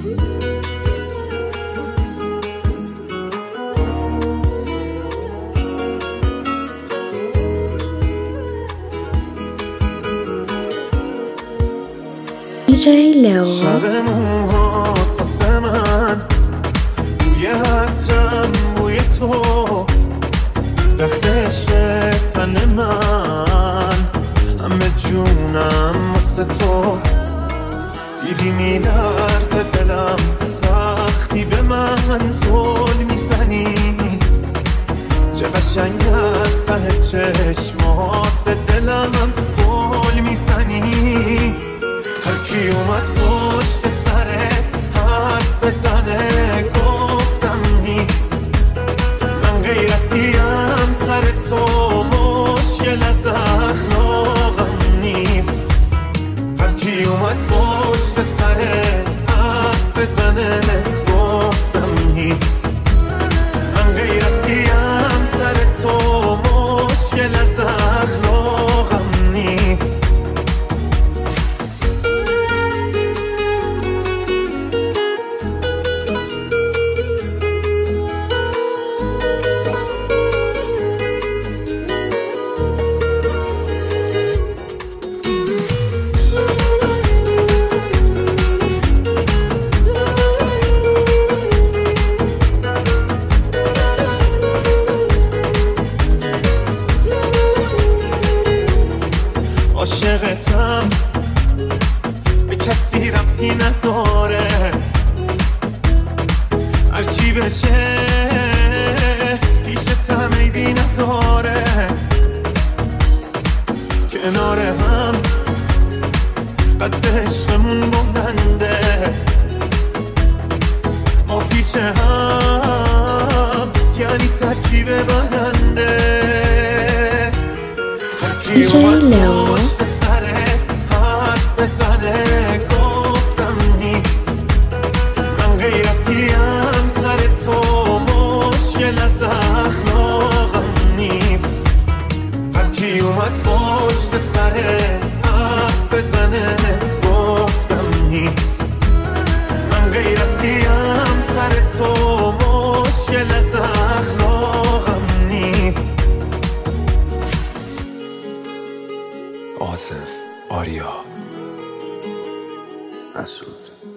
DJ لئو شب موهات واسه من بوی عطرم بوی تو رخت عشق تن من همه جونم واسه تو دیدی میلرزه دلم وقتی به من زل میزنی چه قشنگ از ته چشمات به دلم گل میزنی هر کی اومد پشت سرت حرف بزنه گفتم نیست من غیرتیم سر تو مشکل از اخلاقم نیست هر کی اومد پشت سرت حرف بزنه گفتم نیست من غیرتیم سر تو مشکل از اخلاقم نیست عاشقتم به کسی ربطی نداره هرچی بشه پیشتم عیبی نداره کنار هم قد عشقمون بلنده ما پیش هم یعنی ترکیب برنده DJ لئو پشت سرت حرف بزنه گفتم نیست من غیرتیم سر تو مشکل از اخلاقم نیست هر کی اومد پشت سرت حرف بزنه گفتم نیست من غیرتیم سر تو مشکل از اخلاقم نیست آصف آریا مسعود